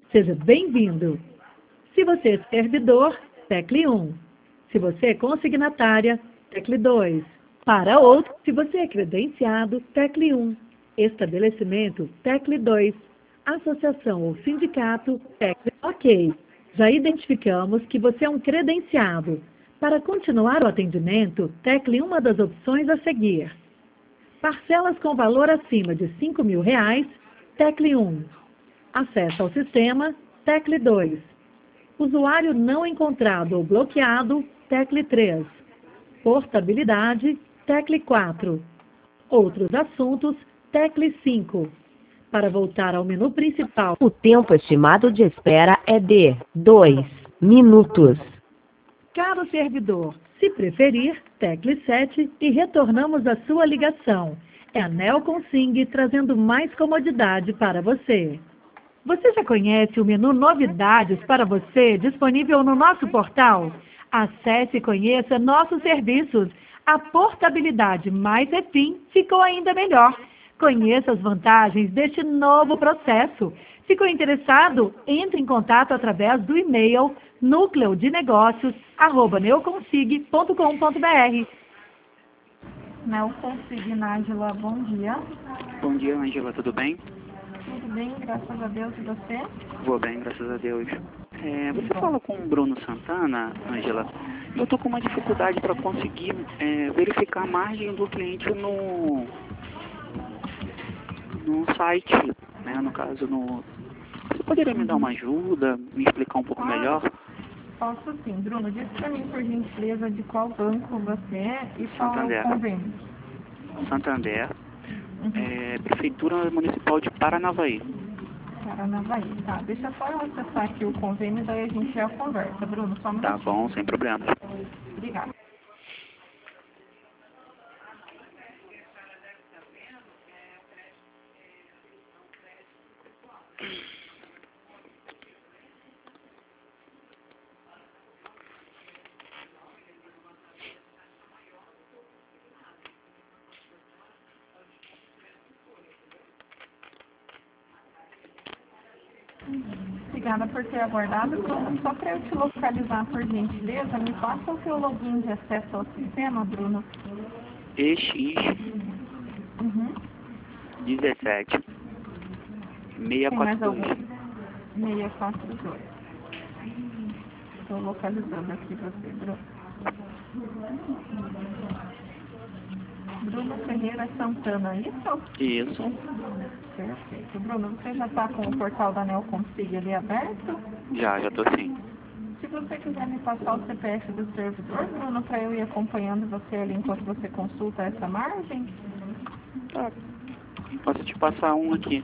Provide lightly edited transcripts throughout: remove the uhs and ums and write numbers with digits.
Seja bem-vindo. Se você é servidor, tecle 1. Se você é consignatária, tecle 2. Para outro, se você é credenciado, tecle 1. Estabelecimento, tecle 2. Associação ou sindicato, tecle OK. Já identificamos que você é um credenciado. Para continuar o atendimento, tecle uma das opções a seguir. Parcelas com valor acima de R$ 5.000, tecle 1. Acesso ao sistema, tecle 2. Usuário não encontrado ou bloqueado, tecle 3. Portabilidade, tecle 4. Outros assuntos, tecle 5. Para voltar ao menu principal, O tempo estimado de espera é de 2 minutos. caro servidor, se preferir, tecle 7 e retornamos a sua ligação. É a Neoconsig trazendo mais comodidade para você. Você já conhece o menu Novidades para você disponível no nosso portal? Acesse e conheça nossos serviços. A portabilidade mais EFIM ficou ainda melhor. Conheça as vantagens deste novo processo. Ficou interessado? Entre em contato através do e-mail nucleodinegócios@neoconsig.com.br. Neoconsig, Nájila, bom dia. Bom dia, Angela, tudo bem? Tudo bem, graças a Deus, e você? Vou bem, graças a Deus. Você fala com o Bruno Santana, Angela? Eu estou com uma dificuldade para conseguir verificar a margem do cliente no site, né? No caso, Você poderia me dar uma ajuda, me explicar um pouco melhor? Posso sim. Bruno, diz para mim, por gentileza, de qual banco você é e qual é Santander. o convênio. Santander, Prefeitura Municipal de Paranavaí. Paranavaí, tá. Deixa só eu acessar aqui o convênio, daí a gente já conversa. Bruno, só um Tá minutinho. bom, sem problema. Obrigada. Obrigada por ter aguardado. Bruno, só para eu te localizar, por gentileza, me passa o seu login de acesso ao sistema, Bruno. EX Uhum. 17 Tem mais algum? 642. 642. Estou localizando aqui você, Bruno. Bruno Ferreira Santana, isso? Isso, Perfeito. Bruno, você já está com o portal da Neoconsig ali aberto? já tô sim. Se você quiser me passar o CPF do servidor, Bruno, para eu ir acompanhando você ali enquanto você consulta essa margem? Tá, posso te passar um aqui.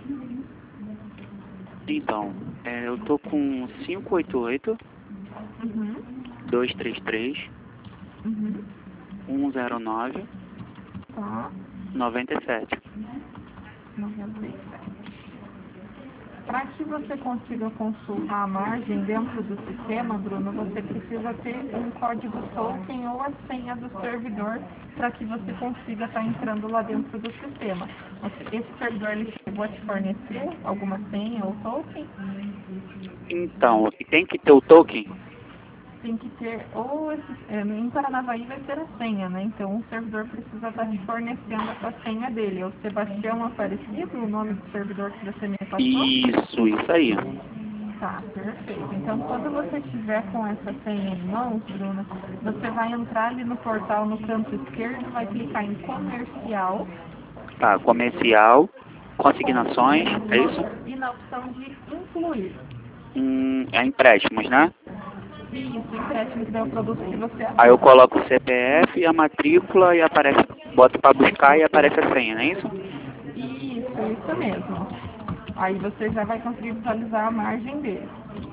Então, eu tô com 588 Uhum. 233 Uhum. 109 Tá. 97. 97. Para que você consiga consultar a margem dentro do sistema, Bruno, você precisa ter um código token ou a senha do servidor para que você consiga estar entrando lá dentro do sistema. Esse servidor ele chegou a te fornecer alguma senha ou token? Então, tem que ter o token? Tem que ter, ou em Paranavaí vai ter a senha, né? Então o servidor precisa estar te fornecendo a senha dele. É o Sebastião Aparecido, o nome do servidor que você me passou? Isso aí. Tá, perfeito. Então, quando você estiver com essa senha em mãos, Bruno, você vai entrar ali no portal no canto esquerdo, vai clicar em comercial. Tá, comercial, consignações, é isso? E na opção de incluir. É empréstimos, né? Isso, empréstimo, que é o produto que você Aí eu coloco o CPF e a matrícula e aparece, boto pra buscar e aparece a senha, não é isso? Isso mesmo. Aí você já vai conseguir visualizar a margem dele.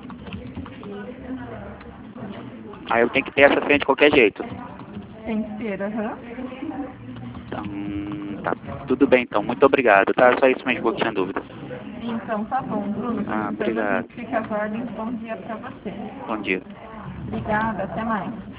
Aí eu tenho que ter essa senha de qualquer jeito. Tem que ter, aham. Então, tá, tudo bem então, muito obrigado, tá? Só isso mesmo que eu tinha dúvida. Então tá bom, Bruno. Obrigado. Fica as ordens. Bom dia pra você. Bom dia. Obrigada, até mais.